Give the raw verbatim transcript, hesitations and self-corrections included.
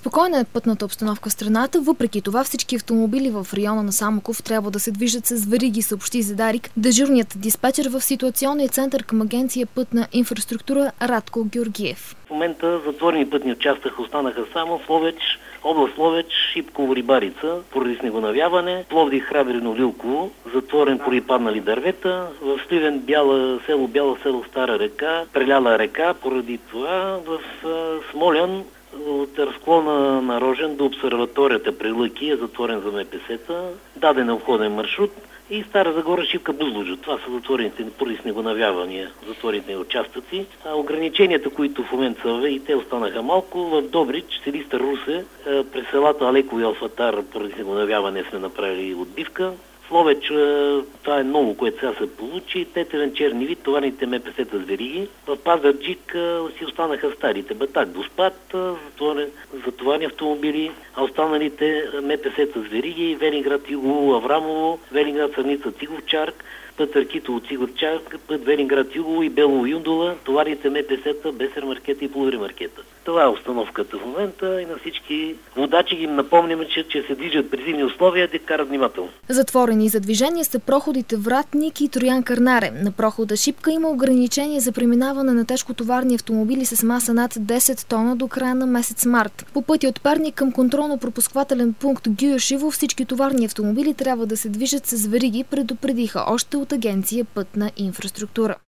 Спокойна е пътната обстановка в страната, въпреки това всички автомобили в района на Самоков трябва да се движат с вериги, съобщи за Дарик дежурният диспетчер в ситуационния център към агенция Пътна инфраструктура Радко Георгиев. В момента затворени пътни участъка останаха само в Ловеч, област Ловеч, Шипково, Рибарица, поради снегонавяване, Пловдив, Храбрино, Лилково, затворен поради паднали дървета, в Сливен, Бяла, село Бяла, село Стара река, преляла река, поради това в Смолян от разклона на Рожен до обсерваторията при Лъки е затворен за МПС-та, даден е обходен маршрут и Стара Загора, Шипка, Бузлуджа. Това са затворените поради снегонавявания, затворените участъци. А ограниченията, които в момента са, и те останаха малко, в Добрич, Силистър, Русе, през селата Алеко и Алфатар поради снегонавяване сме направили отбивка. В Ловеч това е ново, което сега се получи. Тетевен, Черни вид, товарните МПС-та с вериги. В Пазарджик си останаха старите Батак, Доспад, затоварни автомобили, а останалите МПС-та с вериги, Велинград, Юго, Аврамово, Велинград, Сърница, Цигов-Чарк, път Аркитово, Цигов-Чарк, път Велинград, Юго и Белово, Юндола, товарните МПС-та, Бесер маркета и Пловдив маркета. Това е обстановката в момента и на всички водачи ги напомняме, че, че се движат при зимни условия, да карат внимателно. Затворени за движение са проходите Вратник и Троян Кърнаре. На прохода Шипка има ограничение за преминаване на тежкотоварни автомобили с маса над десет тона до края на месец март. По пътя от Перник към контролно-пропусквателен пункт Гюешево всички товарни автомобили трябва да се движат с вериги, предупредиха още от агенция Пътна инфраструктура.